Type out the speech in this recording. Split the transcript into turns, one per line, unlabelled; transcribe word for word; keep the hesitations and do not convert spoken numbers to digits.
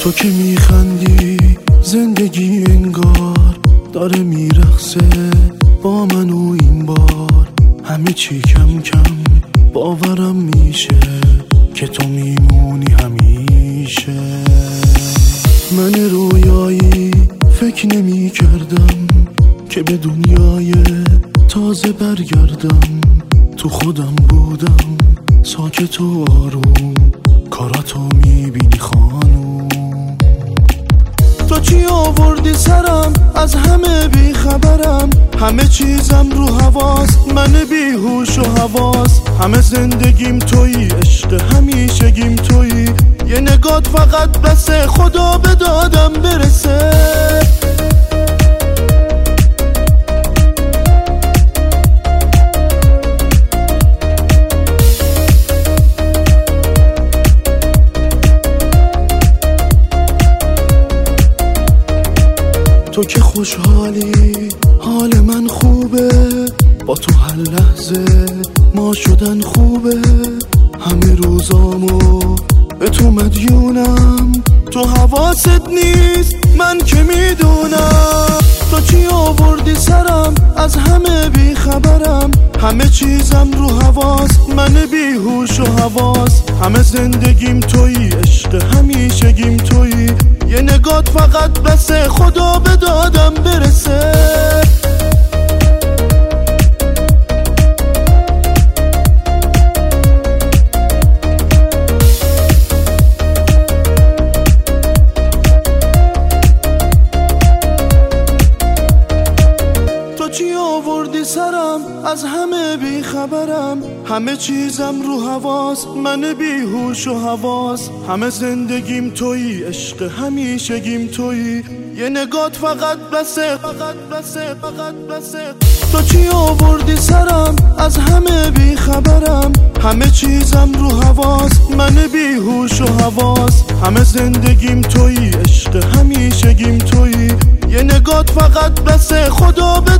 تو که میخندی زندگی انگار داره میرقصه با من و این بار همه چی کم کم باورم میشه که تو میمونی همیشه. من رویایی فکر نمی کردم که به دنیای تازه برگردم، تو خودم بودم ساکت و آروم، کاراتو میبینی خانوم. تو چی آوردی سرم، از همه بیخبرم، همه چیزم رو حواس، من بیهوش و حواس، همه زندگیم تویی، عشق همیشگیم تویی، یه نگات فقط بسه، خدا به دادم برسه. تو که خوشحالی حال من خوبه، با تو هر لحظه ما شدن خوبه، همه روزامو به تو مدیونم، تو حواست نیست من که میدونم. تو چی آوردی سرم، از همه بیخبرم، همه چیزم رو حواس، من بیهوش و حواس، همه زندگیم تویی، عشق همیشگیم تویی، یه نگات فقط بسه، خدا به دادم برسه. تو چی آوردی سرم، از همه بیخبرم، همه چیزم رو حواس، من بیهوش و حواس، همه زندگیم تویی، عشق همیشگیم تویی، یه نگات فقط بسه، فقط بسه، فقط بسه. تو چی آوردی سرم، از همه بیخبرم، همه چیزم رو حواس، من بیهوش و حواس، همه زندگیم تویی، عشق همیشگیم تویی، یه نگات فقط بسه، خدا به